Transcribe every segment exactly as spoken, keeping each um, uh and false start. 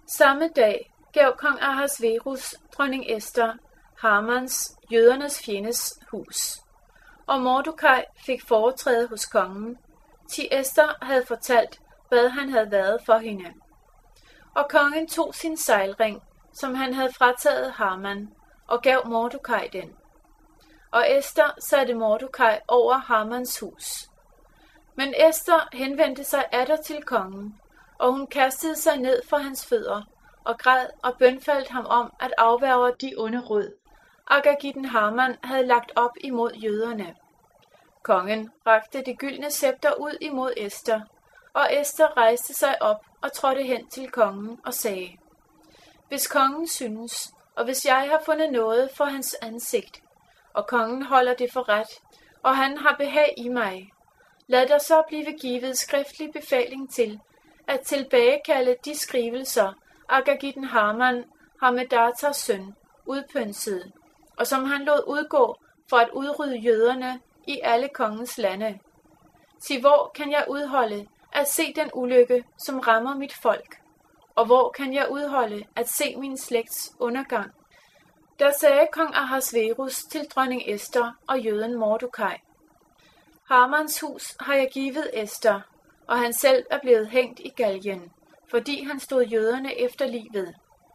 Samme dag gav kong Ahasverus dronning Ester Hamans, jødernes fjendes, hus, og Mordokaj fik foretræde hos kongen, til Ester havde fortalt, hvad han havde været for hende. Og kongen tog sin sejlring, som han havde frataget Haman, og gav Mordokaj den. Og Ester satte Mordokaj over Hamans hus. Men Ester henvendte sig atter til kongen, og hun kastede sig ned for hans fødder, og græd og bønfaldt ham om at afværge de onde råd, Agagitten Haman havde lagt op imod jøderne. Kongen rakte det gyldne scepter ud imod Ester, og Ester rejste sig op og trådte hen til kongen og sagde: Hvis kongen synes, og hvis jeg har fundet noget for hans ansigt, og kongen holder det for ret, og han har behag i mig, lad der så blive givet skriftlig befaling til, at tilbagekalde de skrivelser, Agagitten Haman, Hammedaters søn, udpønsede, og som han lod udgå for at udrydde jøderne i alle kongens lande. Til hvor kan jeg udholde at se den ulykke, som rammer mit folk, og hvor kan jeg udholde at se min slægts undergang? Der sagde kong Ahasverus til dronning Ester og jøden Mordokaj: Hamans hus har jeg givet Ester, og han selv er blevet hængt i galgen, fordi han stod jøderne efter livet.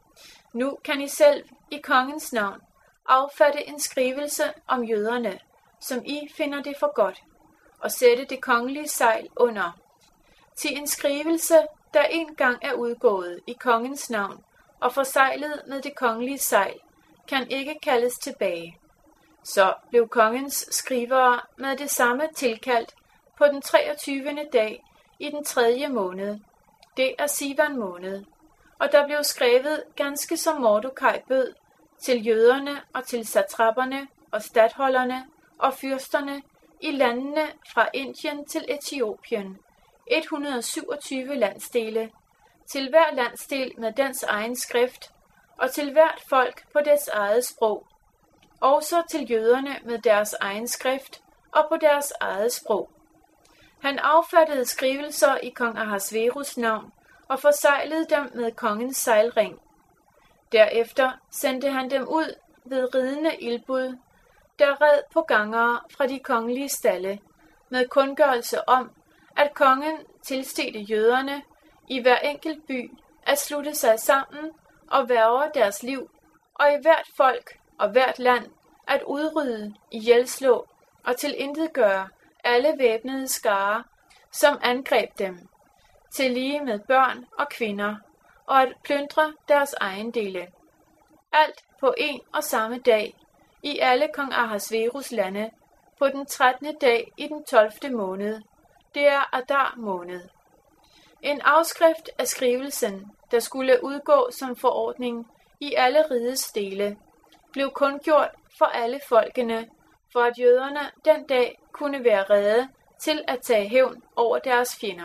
Nu kan I selv i kongens navn affatte en skrivelse om jøderne, som I finder det for godt, og sætte det kongelige sejl under. Til en skrivelse, der engang er udgået i kongens navn, og forsejlet med det kongelige sejl, kan ikke kaldes tilbage. Så blev kongens skrivere med det samme tilkaldt på den treogtyvende dag i den tredje måned. Det er Sivan måned, og der blev skrevet ganske som Mordokaj bød til jøderne og til satraperne og stadholderne og fyrsterne i landene fra Indien til Etiopien, et hundrede og syvogtyve landsdele, til hver landsdel med dens egen skrift, og til hvert folk på dets eget sprog, også til jøderne med deres egen skrift og på deres eget sprog. Han affattede skrivelser i kong Ahasverus navn og forsejlede dem med kongens sejlring. Derefter sendte han dem ud ved ridende ildbud, der red på gangere fra de kongelige stalle, med kundgørelse om, at kongen tilstedte jøderne i hver enkelt by at slutte sig sammen og værge deres liv, og i hvert folk og hvert land at udrydde, ihjelslå og tilintetgøre alle væbnede skarer, som angreb dem, til lige med børn og kvinder, og at plyndre deres ejendele. Alt på en og samme dag, i alle kong Ahasverus lande, på den trettende dag i den tolvte måned. Det er Adar måned. En afskrift af skrivelsen, der skulle udgå som forordning i alle rigets dele, blev kundgjort for alle folkene, for at jøderne den dag kunne være rede til at tage hævn over deres fjender.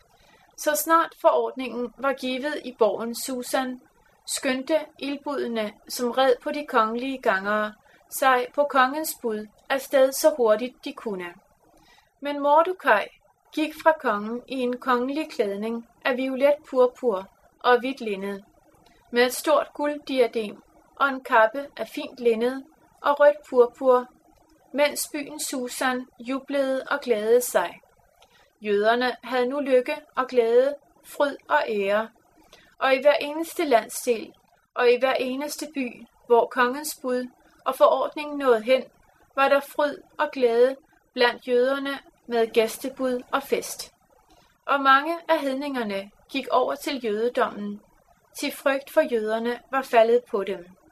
Så snart forordningen var givet i borgen Susan, skyndte ildbudene, som red på de kongelige gangere, sig på kongens bud afsted så hurtigt de kunne. Men Mordokaj gik fra kongen i en kongelig klædning af violet purpur og hvidt linned, med et stort gulddiadem og en kappe af fint linned og rødt purpur, mens byen Susan jublede og glædede sig. Jøderne havde nu lykke og glæde, fryd og ære, og i hver eneste landsdel og i hver eneste by, hvor kongens bud og forordningen nåede hen, var der fryd og glæde blandt jøderne med gæstebud og fest. Og mange af hedningerne gik over til jødedommen, til frygt for jøderne var faldet på dem.